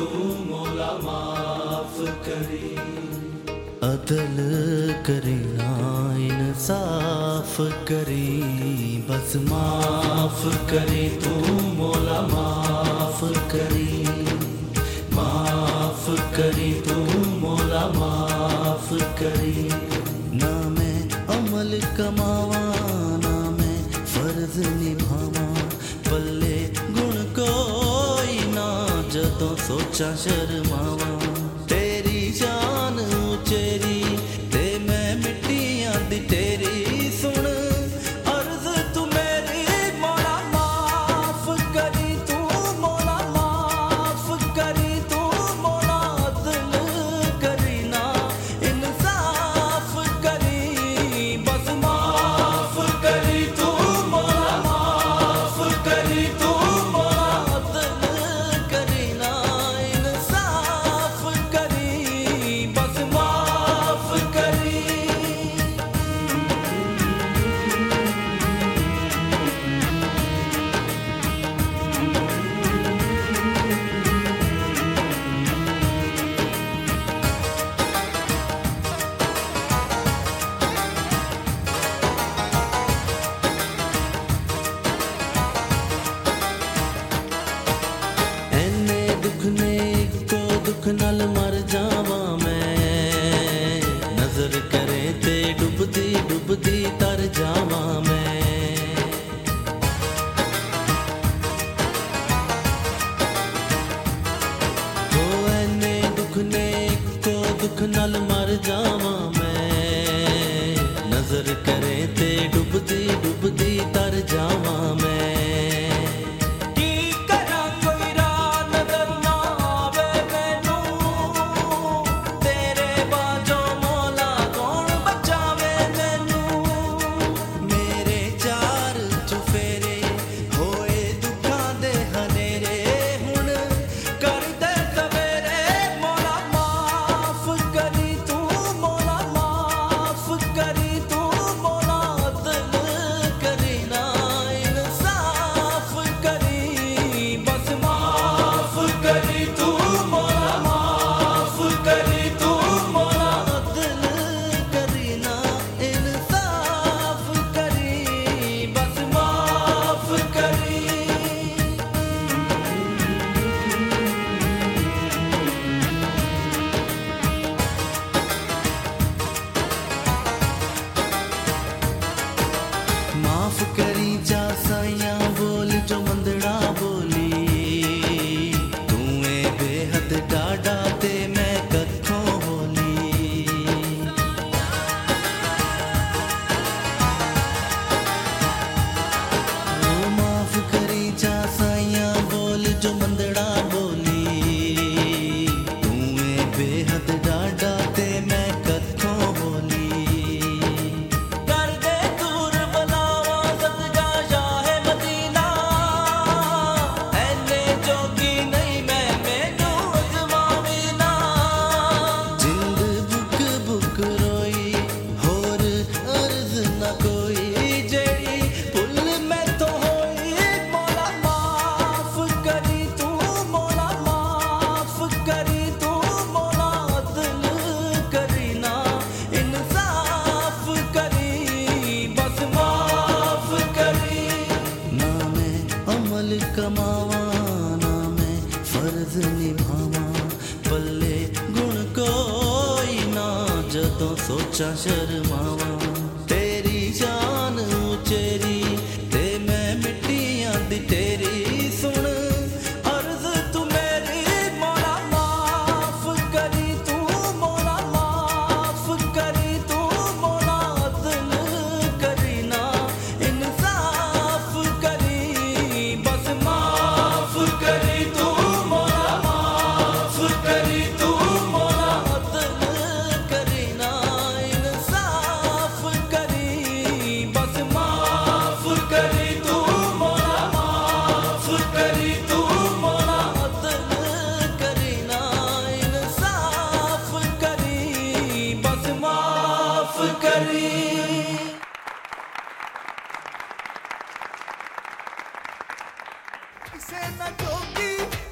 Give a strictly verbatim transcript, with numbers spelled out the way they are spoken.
तू मौला माफ करी। अदल करी ना इंसाफ करी, बस माफ करी तू मौला माफ करी, माफ करी तू मौला माफ करी। ना मैं अमल कमावा ना मैं फर्ज निभावा, पल्ले गुण कोई ना जदों सोचा शर्मावा। तेरी शान उचेरी ते मैं मिट्टियां दी तेरी, सुन अर्ज तू मेरी मौला माफ करी, तू मौला माफ करी, तू मौला अदल करी ना इंसाफ करी, बस माफ करी तू मौला माफ करी, तू मौला अदल करी ना इंसाफ करी, बस माफ करी। ਐਨੇ ਦੁੱਖ ਨੇ ਇੱਕੋ ਦੁੱਖ ਨਾਲ ਮਰ ਜਾਵਾਂ ਮੈਂ, ਨਜ਼ਰ ਕਰੇ ਤੇ ਡੁੱਬਦੀ ਡੁੱਬਦੀ ਤਰ ਜਾਵਾਂ ਮੈਂ। ਹੋ ਐਨੇ ਦੁੱਖ ਨੇ ਇੱਕੋ ਦੁੱਖ ਨਾਲ ਮਰ ਜਾਵਾਂ ਮੈਂ, ਨਜ਼ਰ ਕਰੇ ਤੇ ਡੁੱਬਦੀ ਡੁੱਬਦੀ ਤਰ ਜਾਵਾਂ ਮੈਂ। माफ करी जा साइया बोल जो मंदड़ा बोली, तू ए बेहद डाडा ते मैं कथों होली। ओ माफ करी जा साइया बोल जो मंदड़ा बोली, तू ए बेहद डाडा ते मैं कथों होली। कमावा ना मैं फर्ज निभावा, पल्ले गुण कोई ना जदों सोचा शर्मावा। तेरी शान उचेरी ते मैं मिट्टियां दी तेरी, सुन अर्ज तू मेरी मौला माफ करी, तू मौला माफ करी, तू मौला अदल करी ना इंसाफ करी, बस माफ करी तू मौला माफ करी, तू मौला अदल करी ना इंसाफ करी, बस माफ करी तू मौला माफ करी, तू मौला अदल करी ना इंसाफ करी, बस माफ करी। किसे न जोगी